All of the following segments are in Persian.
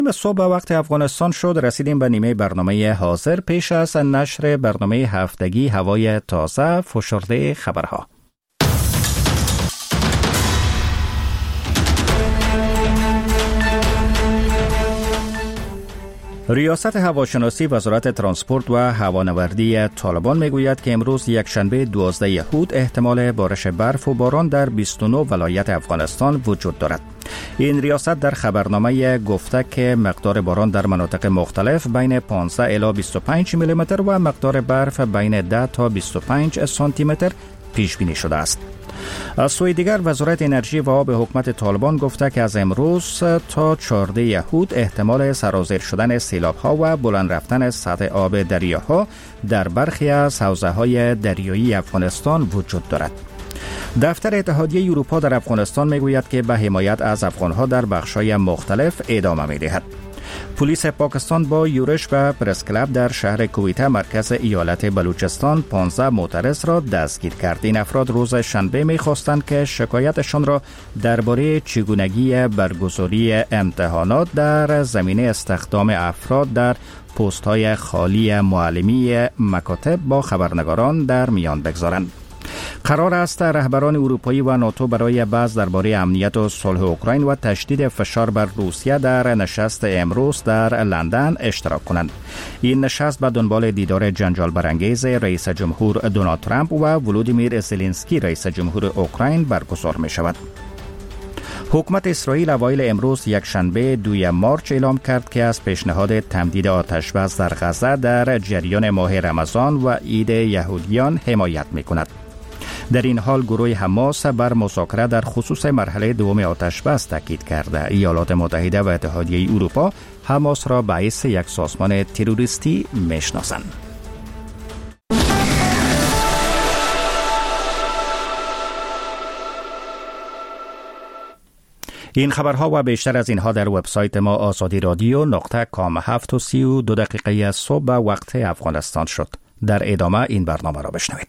صبح وقت افغانستان شد. رسیدیم به نیمه برنامه حاضر. پیش از نشر برنامه هفتگی هوای تازه، فشرده خبرها. ریاست هواشناسی وزارت ترانسپورت و هوانوردی طالبان میگوید که امروز یکشنبه 12 یهود احتمال بارش برف و باران در 29 ولایت افغانستان وجود دارد. این ریاست در خبرنامه گفته که مقدار باران در مناطق مختلف بین 15 الی 25 میلیمتر و مقدار برف بین 10 تا 25 سانتی متر پیش بینی شده است. از سوی دیگر وزارت انرژی و آب حکومت طالبان گفته که از امروز تا 14 یهود احتمال سرازیر شدن سیلاب‌ها و بلند رفتن سطح آب دریاها در برخی از حوزه‌های دریایی افغانستان وجود دارد. دفتر اتحادیه اروپا در افغانستان میگوید که به حمایت از افغان‌ها در بخش‌های مختلف ادامه می‌دهد. پلیس پاکستان با یورش و پرس کلاب در شهر کویته مرکز ایالت بلوچستان 15 معترض را دستگیر کرد. این افراد روز شنبه می‌خواستند که شکایتشان را درباره چگونگی برگزاری امتحانات در زمینه استخدام افراد در پست‌های خالی معلمی مکاتب با خبرنگاران در میان بگذارند. قرار است رهبران اروپایی و ناتو برای بحث درباره امنیت و صلح اوکراین و تشدید فشار بر روسیه در نشست امروز در لندن اشتراک کنند. این نشست به دنبال دیدار جنجال برانگیز رئیس جمهور دونالد ترامپ و ولودیمیر زلنسکی رئیس جمهور اوکراین برگزار می شود. حکومت اسرائیل اوایل امروز یکشنبه 2 مارچ اعلام کرد که از پیشنهاد تمدید آتش بس در غزه در جریان ماه رمضان و عید یهودیان حمایت می کند. در این حال گروه حماس بر مذاکره در خصوص مرحله دوم آتش بس تاکید کرده. ایالات متحده و اتحادیه اروپا حماس را به حیث یک سازمان تروریستی میشناسند. این خبرها و بیشتر از اینها در وبسایت ما azadi.radio.com 7:32 از صبح به وقت افغانستان شد. در ادامه این برنامه را بشنوید.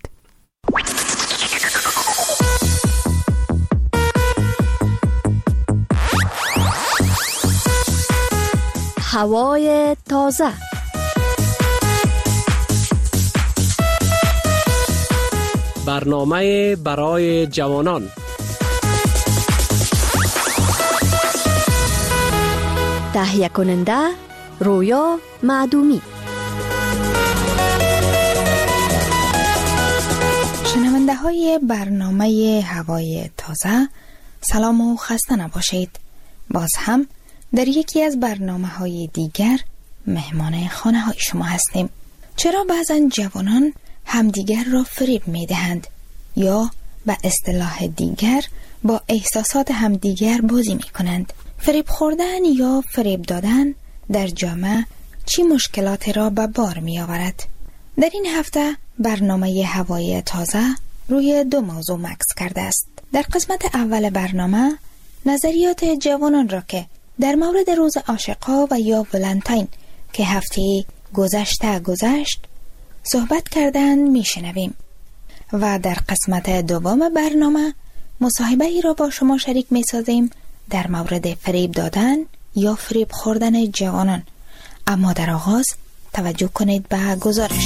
هوای تازه. برنامه برای جوانان. تهیه کننده رویا معدومی. شنونده های برنامه هوای تازه، سلام و خسته نباشید. باز هم در یکی از برنامه‌های دیگر مهمان خانه‌های شما هستیم. چرا بعضا جوانان همدیگر را فریب می‌دهند یا به اصطلاح دیگر با احساسات همدیگر بازی می‌کنند؟ فریب خوردن یا فریب دادن در جامعه چی مشکلاتی را به بار می‌آورد؟ در این هفته برنامه هوای تازه روی 2 موضوع مکث کرده است. در قسمت اول برنامه نظریات جوانان را که در مورد روز عاشق‌ها و یا ولنتاین که هفته گذشت صحبت کردن میشنویم و در قسمت دوم برنامه مصاحبه ای را با شما شریک میسازیم در مورد فریب دادن یا فریب خوردن جوانان. اما در آغاز توجه کنید به گزارش.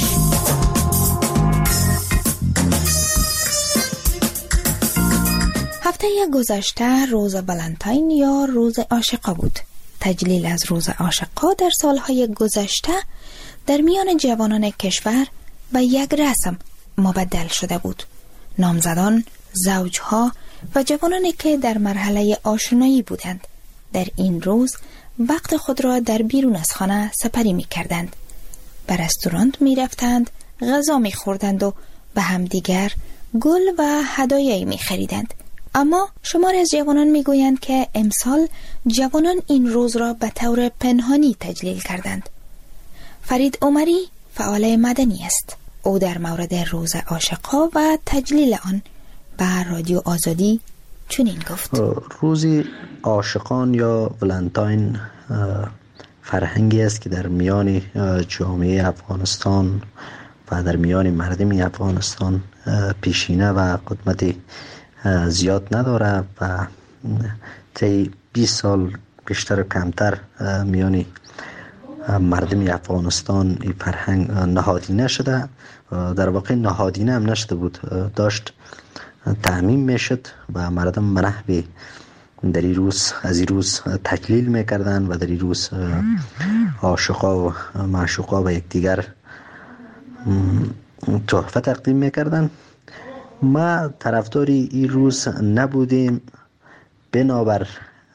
هفته گذشته روز ولنتاین یا روز عاشقا بود. تجلیل از روز عاشقا در سالهای گذشته در میان جوانان کشور به یک رسم مبدل شده بود. نامزدان، زوجها و جوانانی که در مرحله آشنایی بودند در این روز وقت خود را در بیرون از خانه سپری می کردند. به رستوران می رفتند، غذا می خوردند و به همدیگر گل و هدایایی می خریدند. اما شمار از جوانان می گویند که امسال جوانان این روز را به طور پنهانی تجلیل کردند. فرید عمری فعال مدنی است. او در مورد روز عاشق‌ها و تجلیل آن به رادیو آزادی چنین گفت: روز عاشقان یا ولنتاین فرهنگی است که در میان جامعه افغانستان و در میان مردم افغانستان پیشینه و قدمت زیاد نداره و طی 20 سال بیشتر و کمتر میانی مردم افغانستان این فرهنگ نهادینه شده، در واقع نهادینه هم نشده بود، داشت تعمیم میشد و مردم منحوی در این روز از این روز تکلیل میکردن و در این روز عاشقا و معشوقا و یکدیگر تحفه تقدیم میکردن. ما طرفداری این روز نبودیم بنابر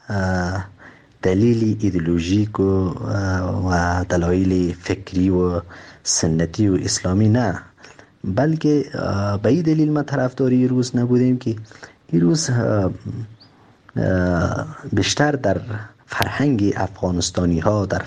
دلیل ایدئولوژیک و دلایل فکری و سنتی و اسلامی نه، بلکه به این دلیل ما طرفداری این روز نبودیم که این روز بیشتر در فرهنگ افغانستانی ها، در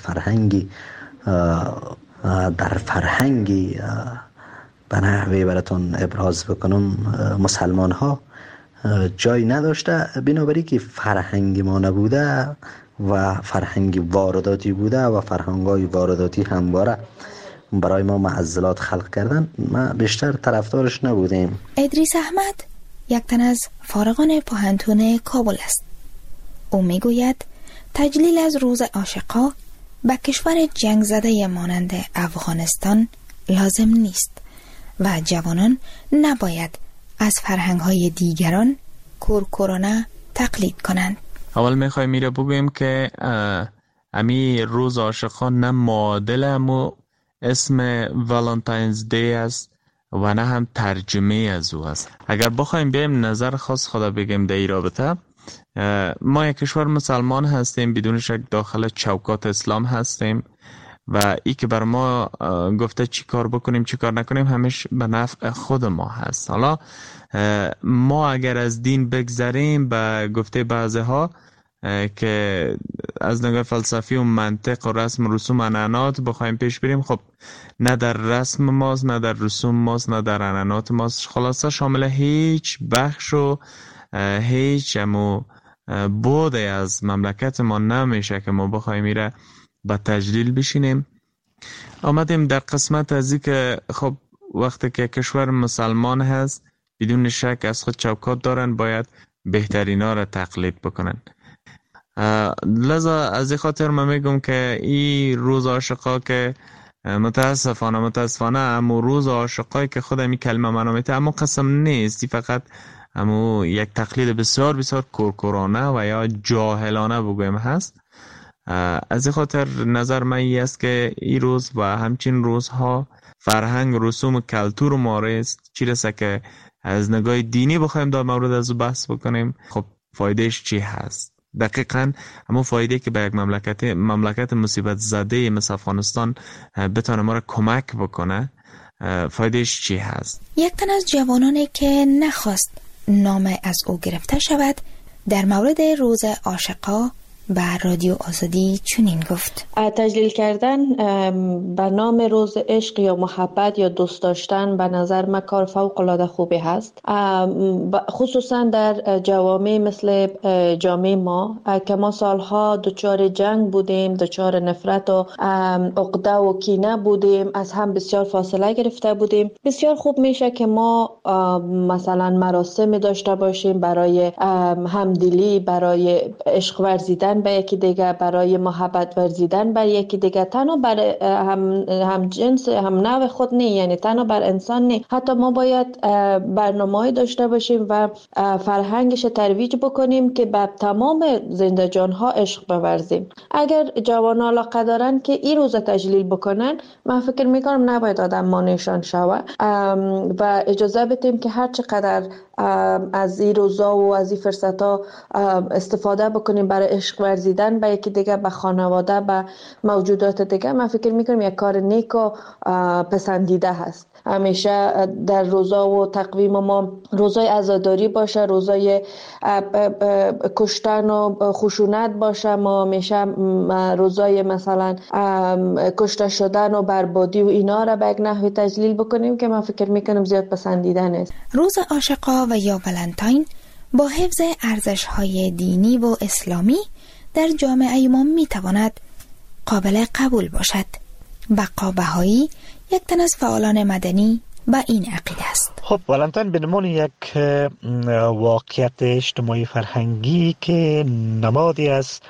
فرهنگ به نحوی براتون ابراز بکنم مسلمان ها جای نداشته، بنابراین که فرهنگ ما نبوده و فرهنگ وارداتی بوده و فرهنگ‌های وارداتی همواره برای ما معضلات خلق کردن، ما بیشتر طرفدارش نبودیم. ادریس احمد یک تن از فارغان پوهنتون کابل است. او میگوید تجلیل از روز عاشقا به کشور جنگ زده مانند افغانستان لازم نیست و جوانان نباید از فرهنگ‌های دیگران کورکورانه تقلید کنند. اول میخوایم میره بگویم که امی روز عاشقان نه معادل امو اسم والنتاینز دی است و نه هم ترجمه از او است. اگر بخوایم بیم نظر خاص خدا بگیم در این رابطه، ما یک کشور مسلمان هستیم، بدون شک داخل چوکات اسلام هستیم و ای که بر ما گفته چی کار بکنیم چی کار نکنیم همیشه به نفع خود ما هست. حالا ما اگر از دین بگذریم به گفته بعضی ها که از نگاه فلسفی و منطق و رسم و رسوم عنعنات بخوایم پیش بریم، خب نه در رسم ماست نه در رسوم ماست نه در عنعنات ماست، خلاصه شامل هیچ بخش و هیچ بوده از مملکت ما نمیشه که ما بخوایم میره با تجلیل بشینیم. آمدیم در قسمت از این که خب وقتی که کشور مسلمان هست بدون شک از خود چوکات دارن، باید بهترین ها را تقلید بکنن. لذا از این خاطر من میگم که این روز عاشقا که متاسفانه امو روز عاشقایی که خود می کلمه منامیته اما قسم نیست، فقط امو یک تقلید بسیار بسیار کورکورانه و یا جاهلانه بگویم هست. از این خاطر نظر من این است که این روز و همچین روزها فرهنگ رسوم و کلتور ما است، چی رسه که از نگاه دینی بخوایم در مورد از بحث بکنیم، خب فایدهش چی هست؟ دقیقاً همون فایده که به یک مملکت مصیبت زده مثل افغانستان بتونه ما را کمک بکنه، فایدهش چی هست؟ یک تن از جوانانی که نخواست نام از او گرفته شود در مورد روز عاشقا به رادیو آزادی چنین گفت: تجلیل کردن به نام روز عشق یا محبت یا دوست داشتن به نظر من کار فوق العاده خوبی هست، خصوصا در جوامع مثل جامعه ما که ما سالها دچار جنگ بودیم، دچار نفرت و عقده و کینه بودیم، از هم بسیار فاصله گرفته بودیم. بسیار خوب میشه که ما مثلا مراسم داشته باشیم برای همدلی، برای عشق ورزیدن به یکی دیگه، برای محبت ورزیدن بر یکی دیگه، تنها بر هم جنس هم نوع خود نه، یعنی تنها بر انسان نه، حتی ما باید برنامه‌ای داشته باشیم و فرهنگش ترویج بکنیم که به تمام زنده جان‌ها عشق بورزیم. اگر جوانان علاقه دارن که این روز تجلیل بکنن، من فکر میکنم نباید آدم مانعشان شود و اجازه بدیم که هر چقدر از این روزا و از این فرصت‌ها استفاده بکنیم برای عشق ورزیدن به یکی دیگه، به خانواده، به موجودات دیگه. من فکر میکنم یک کار نیک و پسندیده هست. همیشه در روزا و تقویم ما روزای عزاداری باشه، روزای کشتن و خشونت باشه، ما همیشه روزای مثلا کشته شدن و بربادی و اینا را به یک نحوی تجلیل بکنیم که من فکر میکنم زیاد پسندیده نیست. روز عاشقا و یا ولنتاین با حفظ ارزش‌های دینی و اسلامی در جامعه ما میتواند قابل قبول باشد. بقا بهایی یک تن از فعالان مدنی با این عقیده است. خب ولنتاین به عنوان یک واقعیت اجتماعی فرهنگی که نمادی از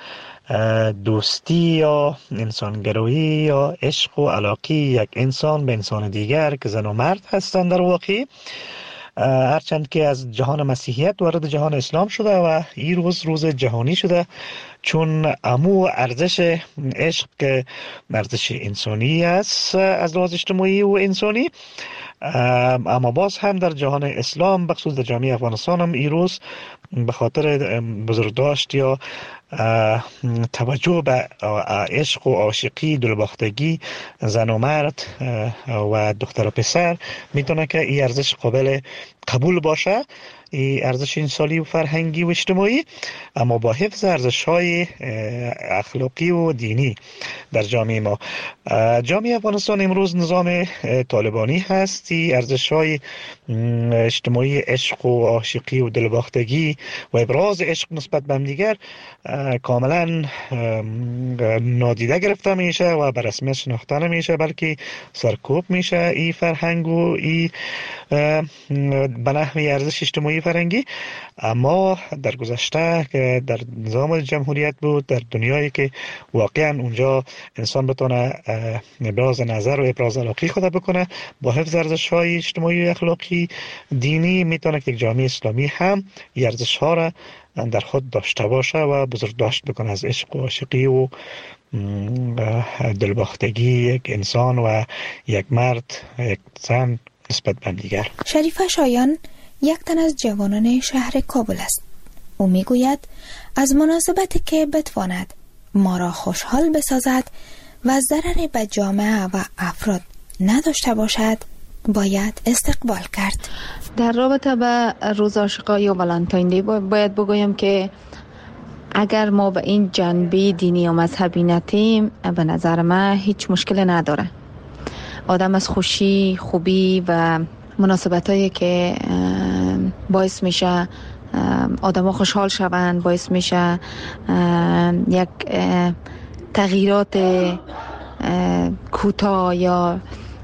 دوستی یا انسانگرایی یا عشق و علاقه یک انسان به انسان دیگر که زن و مرد هستند در واقع، هرچند که از جهان مسیحیت وارد جهان اسلام شده و این روز جهانی شده، چون امو ارزش عشق که ارزش انسانی است از لحاظ اجتماعی و انسانی، اما باز هم در جهان اسلام بخصوص در جامعه افغانستان هم این روز به خاطر بزرگداشت یا توجه به عشق و عاشقی، دلباختگی زن و مرد و دختر و پسر میتونه که این ارزش قابل قبول باشه، این ارزش انسانی و فرهنگی و اجتماعی، اما با حفظ ارزش‌های اخلاقی و دینی در جامعه ما. جامعه افغانستان امروز نظام طالبانی هست. ارزش‌های اجتماعی عشق و عاشقی و دلباختگی و ابراز عشق نسبت به همدیگر کاملا نادیده گرفته میشه و به رسمیت شناخته نمیشه، بلکه سرکوب میشه این فرهنگ و این به نحوی ارزش اجتماعی فرهنگی. اما در گذشته که در نظام جمهوریت بود، در دنیایی که واقعا اونجا انسان بتونه ابراز نظر و ابراز علاقه خود بکنه با حفظ ارزش‌های اجتماعی و اخلاقی دینی، میتونه که یک جامعه اسلامی هم ارزش‌ها را در خود داشته باشه و بزرگداشت بکنه از عشق و عاشقی و دلباختگی یک انسان و یک مرد، یک زن نسبت به دیگر. شریفه شایان یک تن از جوانان شهر کابل است. او میگوید از مناسبتی که بتواند ما را خوشحال بسازد و ضرری به جامعه و افراد نداشته باشد باید استقبال کرد. در رابطه به روز عاشقان یا ولنتاین دی باید بگویم که اگر ما به این جنبه دینی یا مذهبی نتیم، به نظر من هیچ مشکل نداره. آدم از خوشی، خوبی و مناسبتایی که باعث میشه آدم ها خوشحال شوند، باعث میشه یک تغییرات کوتاه یا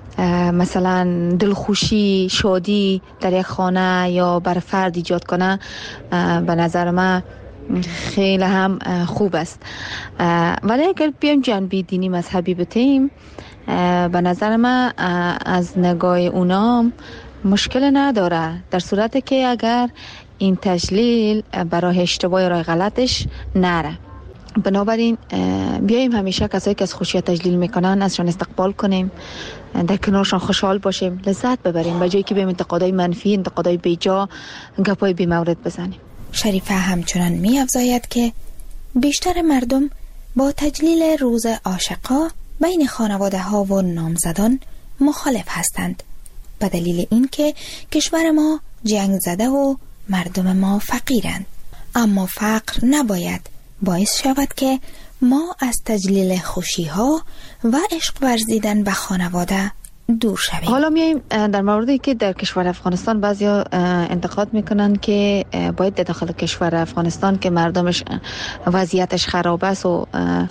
مثلا دلخوشی، شادی در یک خانه یا بر فرد ایجاد کنه، به نظر من خیلی هم خوب است. ولی اگر بیایم جنبه دینی مذهبی بتیم، به نظر من از نگاه اونام مشکل نداره، در صورتی که اگر این تجلیل برای اشتباه راه غلطش نره. بنابراین بیاییم همیشه کسایی که از خوشی تجلیل میکنن ازشان استقبال کنیم، در کنارشان خوشحال باشیم، لذت ببریم، به جایی که بیم انتقادای منفی، انتقادای بیجا، گپای بی مورد بزنیم. شریفه همچنان می افزاید که بیشتر مردم با تجلیل روز عاشقا بین خانواده ها و نامزدان مخالف هستند، به دلیل اینکه کشور ما جنگ زده و مردم ما فقیرند. اما فقر نباید باعث شود که ما از تجلیل خوشی ها و عشق ورزیدن به خانواده دور شویم. حالا میایم در موردی که در کشور افغانستان بعضیا انتقاد میکنن که باید در داخل کشور افغانستان که مردمش وضعیتش خراب است و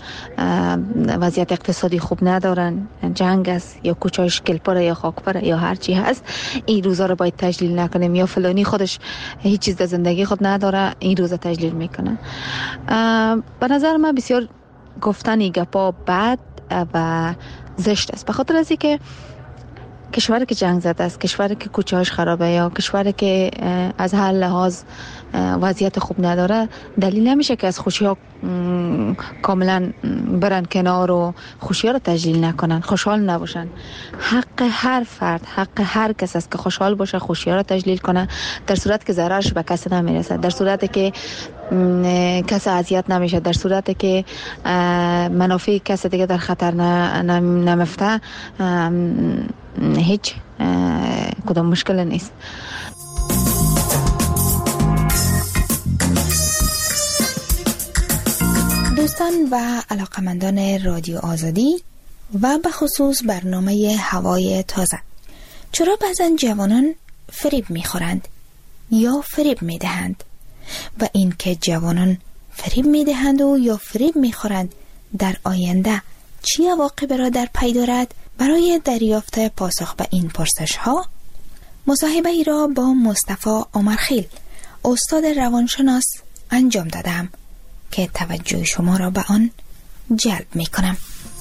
وضعیت اقتصادی خوب ندارن، جنگ است یا کوچه‌اش گلپره یا خاکپره یا هر چی هست، این روزا رو باید تجلیل نکنیم، یا فلانی خودش هیچ چیز در زندگی خود نداره این روزا تجلیل میکنه. به نظر من بسیار گفتن این گپا بد و زشت است، به خاطر از اینکه کشوری که جنگ زده است، کشوری که کوچه‌اش خرابه یا کشوری که از هر لحاظ وضعیت خوب نداره، دلیل نمیشه که از خوشی‌ها کاملا برن کنار و خوشی‌ها رو تجلیل نکنن، خوشحال نباشن. حق هر فرد، حق هر کس است که خوشحال باشه، خوشی‌ها رو تجلیل کنه، در صورت که ضررش به کسی نمیرسه، در صورتی که کسی اذیت نمیشه، در صورتی که منافع کسی دیگه در خطر نمیفته، هیچ کدام مشکل نیست. دوستان و علاقمندان رادیو آزادی و به خصوص برنامه هوای تازه، چرا بعضن جوانان فریب میخورند یا فریب میدهند و این که جوانان فریب میدهند و یا فریب میخورند در آینده چی عواقبی را در پی دارد؟ برای دریافت پاسخ به این پرسش ها مصاحبه ای را با مصطفی عمرخیل، استاد روانشناس انجام دادم. که توجه شما را به آن جلب می کنم.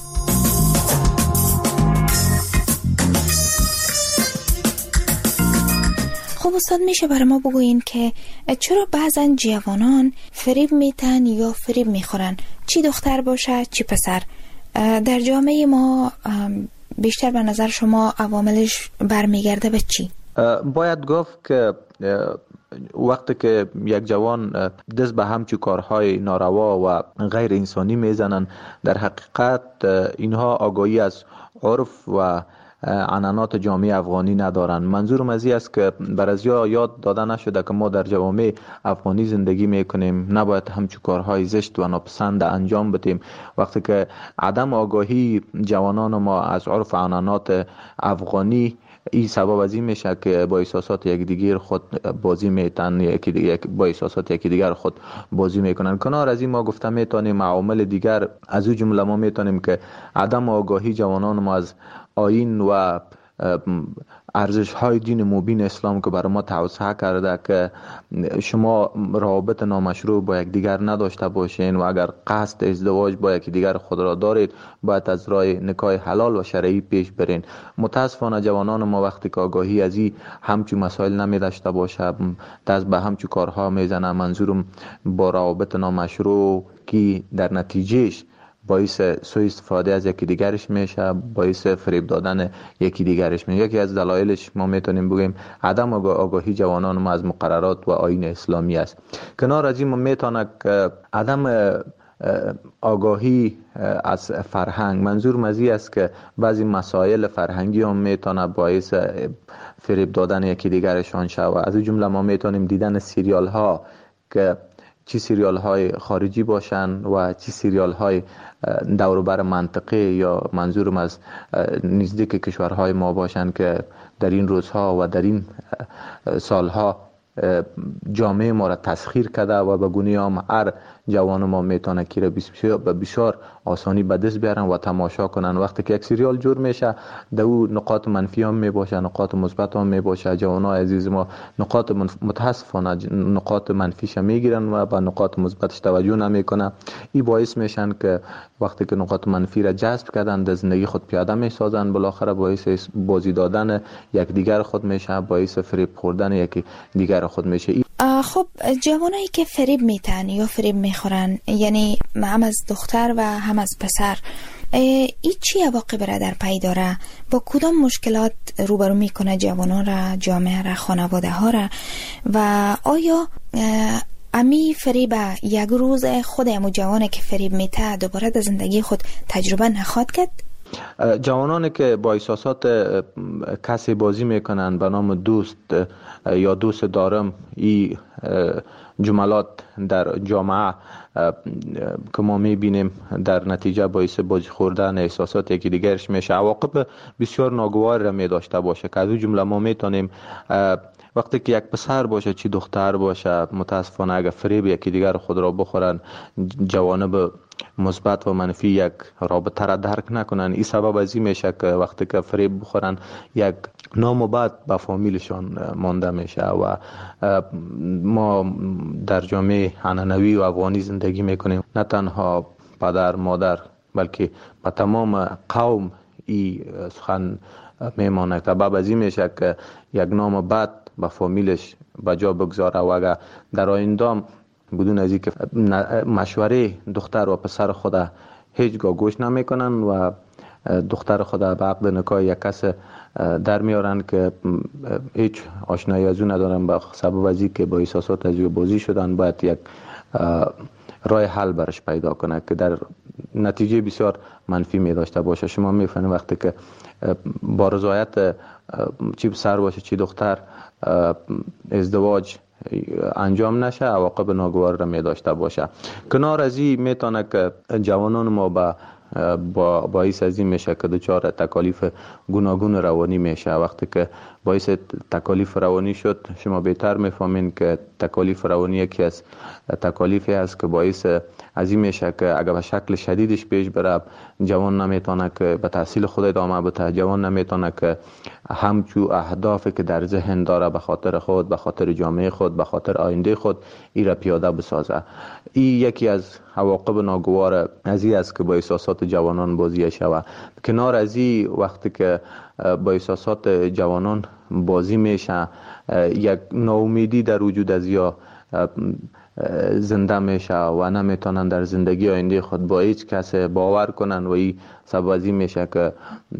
خب استاد، میشه برای ما بگوین که چرا بعضن جوانان فریب میتن یا فریب میخورن، چی دختر باشه چی پسر؟ در جامعه ما بیشتر به نظر شما عواملش برمیگرده به چی؟ باید گفت که وقتی که یک جوان دست به همچون کارهای ناروا و غیر انسانی میزنن، در حقیقت اینها آگاهی از عرف و عنعنات جامعه افغانی ندارن. منظورم از این است که برازیا یاد داده نشده که ما در جوامع افغانی زندگی میکنیم، نباید همچون کارهای زشت و ناپسند انجام بدیم. وقتی که عدم آگاهی جوانان ما از عرف و عنعنات افغانی، این سبب از این میشه که با احساسات یکدیگر خود بازی میتن، با احساسات یکدیگر خود بازی میکنن. کنار از این ما گفته میتونیم عوامل دیگر از او جمله ما میتونیم که عدم آگاهی جوانان ما از آیین و ارزش های دین مبین اسلام که برای ما توسعه کرده که شما روابط نامشروع با یک دیگر نداشته باشین و اگر قصد ازدواج با یک دیگر خود را دارید باید از راه نکاح حلال و شرعی پیش برین. متاسفانه جوانان ما وقتی که آگاهی از این همچون مسائل نمی داشته باشه دست به همچون کارها میزنه. منظورم با روابط نامشروع که در نتیجهش باعث سوء استفاده از یکی دیگرش میشه، باعث فریب دادن یکی دیگرش میشه. یکی از دلایلش ما میتونیم بگیم عدم آگاهی جوانان ما از مقررات و آیین اسلامی است. کنار از این ما میتونه که عدم آگاهی از فرهنگ، منظور از این است که بعضی مسائل فرهنگی هم میتونه باعث فریب دادن یکی دیگرشان شود. از این جمله ما میتونیم دیدن سریال ها که چی سریال های خارجی باشن و چی سریال های دوروبر منطقه یا منظورم از نزدیک کشورهای ما باشن که در این روزها و در این سالها جامعه ما را تسخیر کرده و به گونه هم هر جوان ما میتونه که به بسیار آسانی به دست بیارن و تماشا کنن. وقتی که یک سریال جور میشه در او نقاط منفی هم میباشه، نقاط مثبت هم میباشه. جوانای عزیز ما نقاط متاسفانه نقاط منفیش میگیرن و به نقاط مثبتش توجه نمیکنن. این باعث میشن که وقتی که نقاط منفی را جذب کردن در زندگی خود پیاده میسازن، بالاخره باعث بازی دادن یک دیگر خود میشه، باعث فریب خوردن یک دیگر خود میشه. خب جوانایی که فریب میتن یا فریب میخورن، یعنی هم از دختر و هم از پسر، این چی عواقب را در پی داره؟ با کدام مشکلات روبرو میکنه جوانان را، جامعه را، خانواده ها را؟ و آیا امی فریب یک روز خود امو جوانه که فریب میته دوباره در زندگی خود تجربه نخواهد کرد؟ جوانانی که با احساسات کسی بازی میکنن به نام دوست یا دوست دارم، این جملات در جامعه که ما میبینیم در نتیجه باعث بازی خوردن احساسات یکی دیگرش میشه، عواقب بسیار ناگوار را میداشته باشه که از اون جمله ما میتونیم وقتی که یک پسر باشه چی دختر باشه، متاسفانه اگر فریب یکی دیگر خود را بخورن، جوانب مثبت و منفی یک رابطه را درک نکنن. این سبب از این میشه که وقتی که فریب بخورن یک نام و بد به فامیلشان مانده میشه. و ما در جامعه عنعنوی و افغانی زندگی میکنیم، نه تنها پدر مادر بلکه به تمام قوم این سخن میمانه. سبب از این میشه که یک نام بد به فامیلش بجا بگذاره و اگر در آینده بدون از اینکه مشوره دختر و پسر خود هیچگاه گوش نمیکنن و دختر خود به عقد نکاح یک کس در میارن که هیچ آشنایی از اون ندارن، به سبب از اینکه با احساسات از بازی شدن، باید یک راه حل برش پیدا کنه که در نتیجه بسیار منفی می داشته باشه. شما میفهمید وقتی که با رضایت چی پسر باشه چی دختر ازدواج انجام نشه، عواقب ناگوار را می داشته باشه. کنار از این میتونه که جوانان ما باعث از این میشه که دچار تکالیف گوناگون روانی میشه. وقتی که باعث تکالیف روانی شد، شما بهتر میفهمین که تکالیف روانی یکی از تکالیفی است که باعث از این میشه که اگر به شکل شدیدش پیش بره، جوان نمیتونه که به تحصیل خود ادامه بده، جوان نمیتونه که همچو اهدافی که در ذهن داره به خاطر خود، به خاطر جامعه خود، به خاطر آینده خود ای را پیاده بسازه. این یکی از عواقب ناگوار از این است که با احساسات جوانان بازی شود. کنار از این وقتی که با احساسات جوانان بازی میشه، یک ناامیدی در وجود از یا زنده میشه و نمیتونن در زندگی آینده خود با هیچ کس باور کنن و این سبب از این میشه که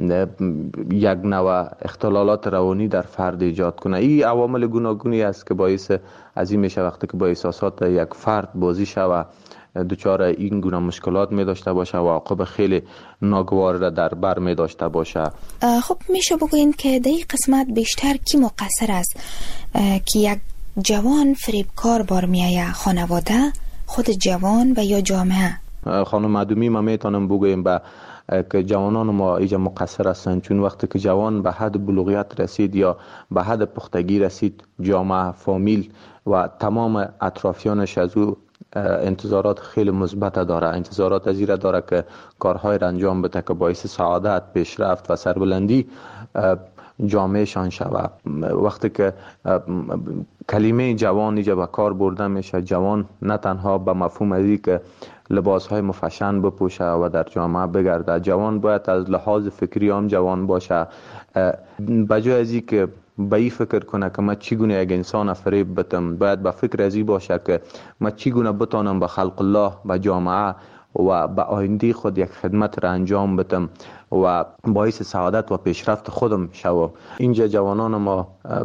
یک نوع اختلالات روانی در فرد ایجاد کنه. این عوامل گوناگونی است که باعث از این میشه وقتی که با احساسات یک فرد بازی شود دچار این گونه مشکلات می داشته باشه و عواقب خیلی ناگوار را در بر می داشته باشه. خب میشه بگوین که در این قسمت بیشتر کی مقصر است که یک جوان فریبکار بار میایه؟ خانواده، خود جوان و یا جامعه؟ خانم معدومی ما میتونم بگویم که جوانان ما ایجا مقصر هستند، چون وقتی که جوان به حد بلوغیت رسید یا به حد پختگی رسید، جامعه، فامیل و تمام اطرافیانش از او انتظارات خیلی مثبت داره، انتظارات از این داره که کارهای را انجام بده که باعث سعادت، پیشرفت و سربلندی جامعه شان شود. وقتی که کلمه جوان اینجا به کار برده میشه، جوان نه تنها به مفهوم ازی که لباسهای مفشن بپوشه و در جامعه بگرده، جوان باید از لحاظ فکری هم جوان باشه، بجای ازی که به این فکر کنه که من چگونه یک انسان فریب بدم، باید به فکر ازی باشه که من چگونه بتانم به خلق الله، به جامعه و به آینده خود یک خدمت را انجام بدم و باعث سعادت و پیشرفت خودم شوم. اینجا جوانان ما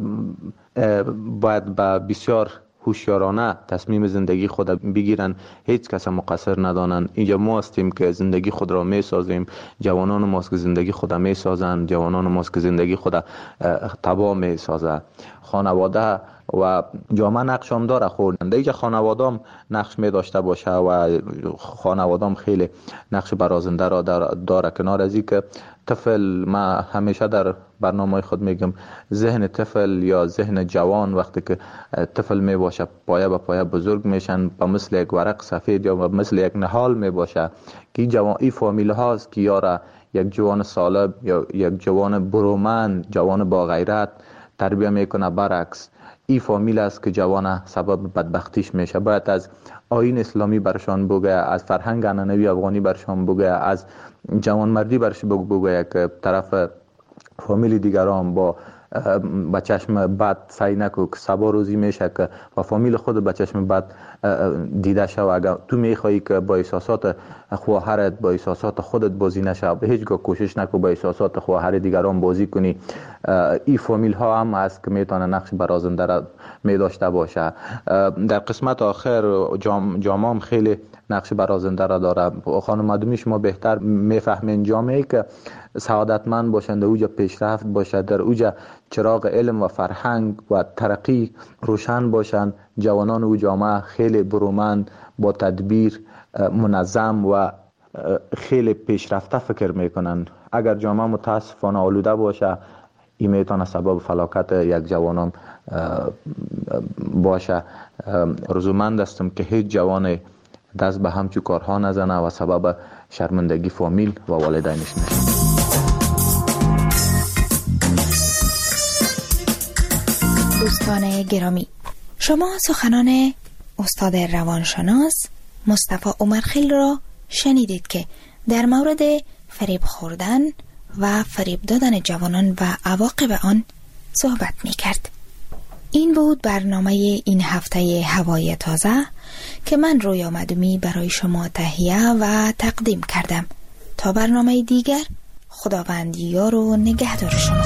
باید به بسیار هوشیارانه تصمیم زندگی خود بگیرن، هیچ کس مقصر ندانن. اینجا ما هستیم که زندگی خود را می سازیم، جوانان ماست که زندگی خود می سازن، جوانان ماست که زندگی خود تباه می سازن. خانواده و جامعه نقش هم داره خوردن. اینجا خانواده هم نقش می داشته باشه و خانواده هم خیلی نقش برازنده را داره. کنار از این که طفل، ما همیشه در برنامه خود میگم ذهن طفل یا ذهن جوان وقتی که طفل می باشه پایه به پایه بزرگ میشن، به مثل یک ورق سفید یا مثل یک نهال می باشه که این فامیل هاست که یاره یک جوان سالب یا یک جوان برومند، جوان با غیرت تربیه میکنه. برعکس این فامیل است که جوان سبب بدبختیش میشه. باید از آیین اسلامی برشان بگه، از فرهنگ عنعنوی افغانی برشان بگه، از جوان مردی برش بگه که طرف فامیل دیگران با چشم بد سعی نکو که سبا روزی میشه که و فامیل خود با چشم بد دیده شو. اگر تو میخوایی که با احساسات خواهرت، با احساسات خودت بازی نشه، به هیچگاه کوشش نکو با احساسات خواهر دیگران بازی کنی. این فامیل ها هم است که میتونه نقش برازنده را می داشته باشه. در قسمت آخر جامعه هم خیلی نقش برازنده را داره. خانم معدومی شما بهتر میفهمین جامعه که سعادتمند باشند، در اوجا پیشرفت باشد، در اوجا چراغ علم و فرهنگ و ترقی روشن باشند، جوانان و جامعه خیلی برومند، با تدبیر، منظم و خیلی پیشرفته فکر میکنن. اگر جامعه متاسفانه آلوده باشه، این میتونه سبب فلاکت یک جوانان باشه. رضامند هستم که هیچ جوان دست به همچو کارها نزنه و سبب شرمندگی فامیل و والدینش نشه. دوستان گرامی، شما سخنان استاد روانشناس مصطفی عمرخیل را شنیدید که در مورد فریب خوردن و فریب دادن جوانان و عواقب آن صحبت می کرد. این بود برنامه این هفته هوای تازه که من رویا معدومی برای شما تهیه و تقدیم کردم. تا برنامه دیگر، خداوند یار و نگهدار شما.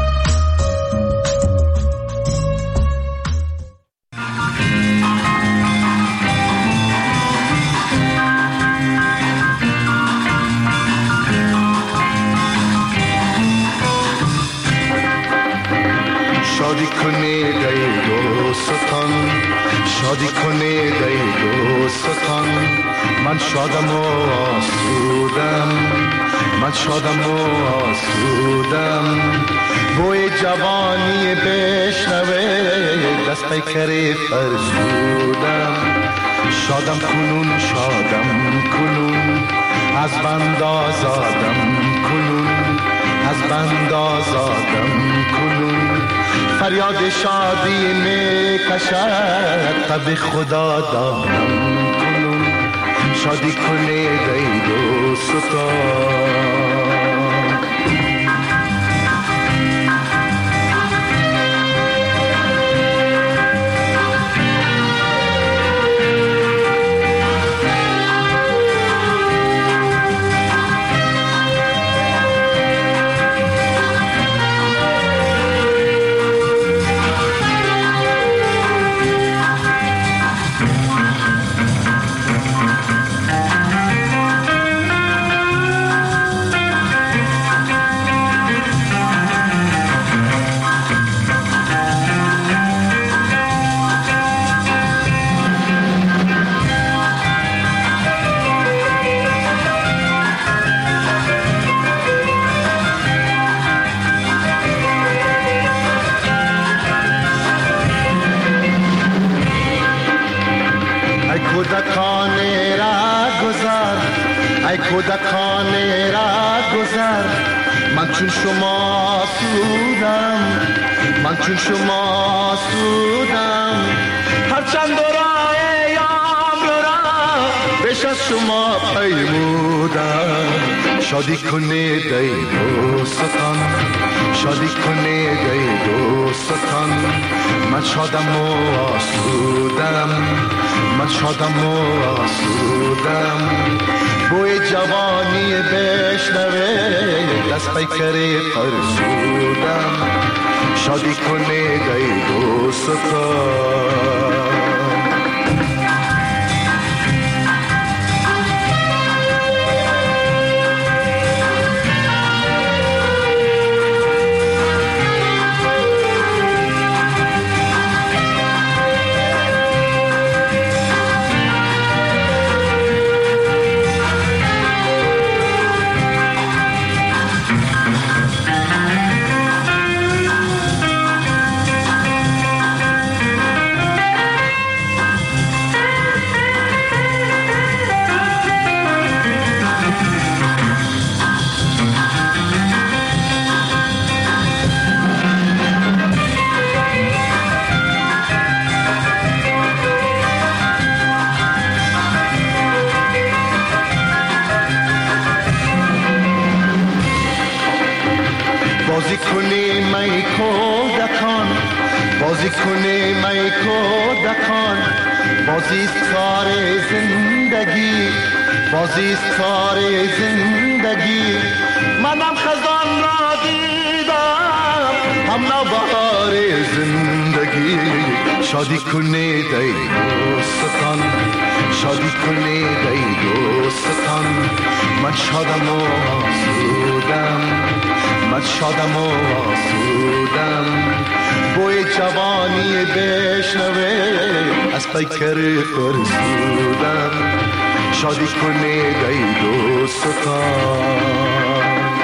شادی کنید ای دوستان، شادی کنید ای دوستان، من شادم و آسودم، من شادم و آسودم بوی جوانی بشنوه دست پیکر فرسودم شادم کنون از بند آزادم کنون از بند آزادم کنون فریاد شادی می کشد تب خدا دارم کنون شادی کنه ای دوستان کودکان را گذر من چون شما سودم من چون شما سودم هرچند راه یام را بیش از شما پیمودم شادی کنید ای دوستان شادی کنید ای دوستان من شادم و آسودم من شادم و آسودم بوی جوانی بشنوه دست پیکر فرسودم شادی کنید ای دوستان بازی کنیم ای کودکان بازی کنیم ای کودکان بازی است کار زندگی بازی است کار زندگی منم خزان را دیدم هم نوبهار زندگی شادی کنید ای دوستان شادی کنید ای دوستان من شادم و آسودم من شادم و آسودم بوی جوانی بشنوه از پیکر فرسودم شادی کنید ای دوستان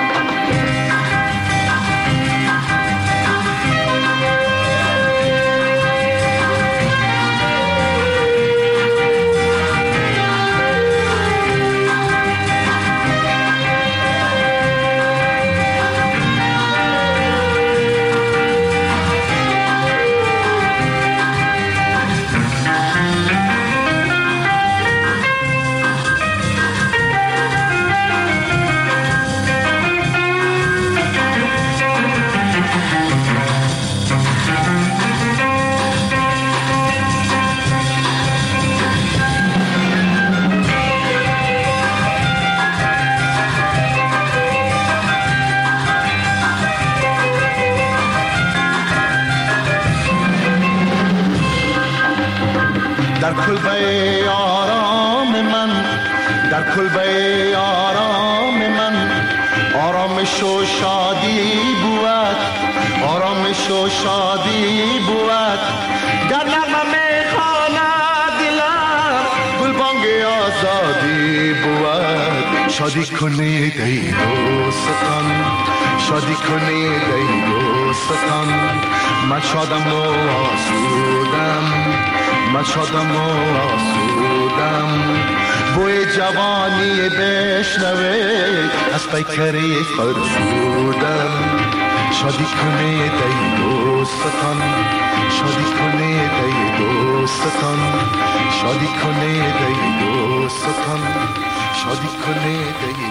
در کلبه آرام من در کلبه آرام من آرامش و شادی بود آرامش و شادی بود در نغمه خانه دلم گلبانگ آزادی بود شادی کنید ای دوستان، شادی کنید ای دوستان. من شادم و آسودم، من شادم و آسودم. بوی جوانی بشنوه از پیکری فرسودم. شادی کنید ای دوستان، شادی کنید ای دوستان، شادی کنید ای دوستان، شادی کنید ای